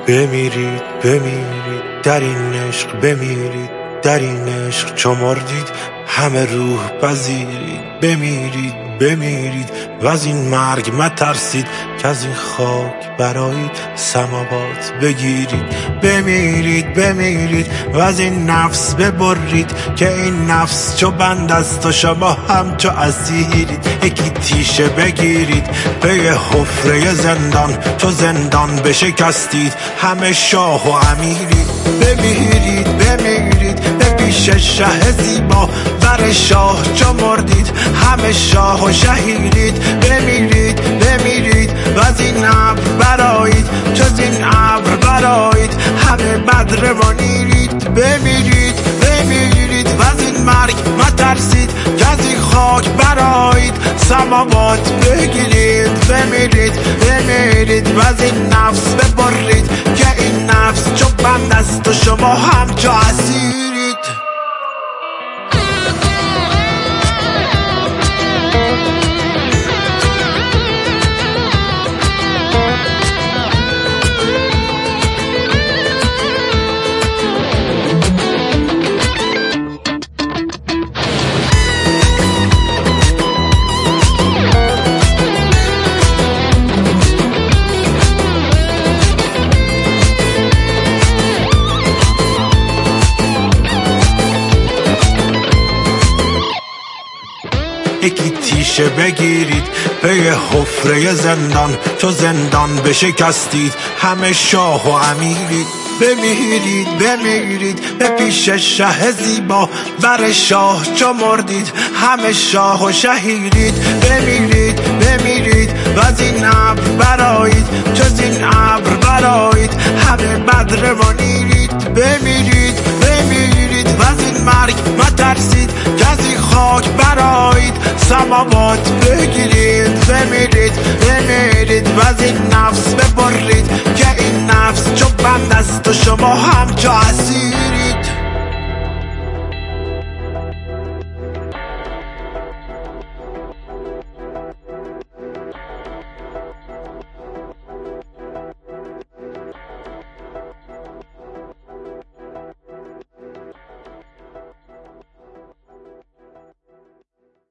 بمیرید بمیرید در این عشق، بمیرید در این عشق چو مردید همه روح پذیرید. بمیرید بمیرید و از این مرگ مترسید که از این خاک برایید سماوات بگیرید. بمیرید بمیرید و از این نفس ببرید که این نفس چو بند است و شما هم چو اسیرید. یکی تیشه بگیرید پی حفره زندان، چو زندان بشکستید همه شاه و امیرید. بمیرید بمیرید به پیش شه زیبا، بر شاه چو مردید همه شاه و شهیرید. بمیرید بمیرید و از این ابر برایید، چو این ابر برایید همه بدر و نیرید. بمیرید بمیرید و از این مرگ مترسید که از این خاک برایید سماوات بگیرید. بمیرید بمیرید و از این نفس ببرید که این نفس چو بند است و شما هم چو اسیرید. یکی تیشه بگیرید پی حفره زندان، چو زندان بشکستید همه شاه و امیرید. بمیرید بمیرید به پیش شه زیبا، بر شاه چو مردید همه شاه و شهیرید. بمیرید بمیرید و از این ابر برایید، چو این ابر برایید همه بدر و نیرید. بمیرید بمیرید و از این مرگ مترسید که از این خاک برایید سماوات بگیرید. بمیرید بمیرید و از این نفس ببرید که این نفس چو بند است و شما هم چو اسیرید.